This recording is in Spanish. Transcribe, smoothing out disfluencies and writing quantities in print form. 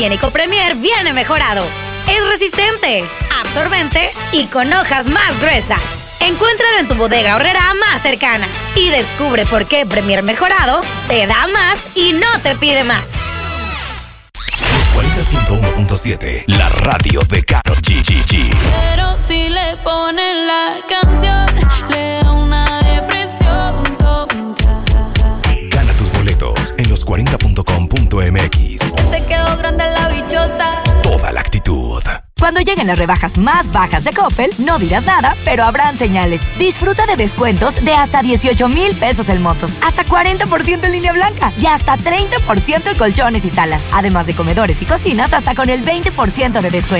Higiénico Premier viene mejorado. Es resistente, absorbente y con hojas más gruesas. Encuéntralo en tu bodega horrera más cercana y descubre por qué Premier mejorado te da más y no te pide más. 40.1.7, la radio de Karol G. Pero si le ponen la canción, le da una depresión tonta. Gana tus boletos en los40.com.mx. Te quedó grande la bichota. Toda la actitud. Cuando lleguen las rebajas más bajas de Coppel, no dirás nada, pero habrán señales. Disfruta de descuentos de hasta 18,000 pesos en motos, hasta 40% en línea blanca y hasta 30% en colchones y salas. Además de comedores y cocinas, hasta con el 20% de descuento.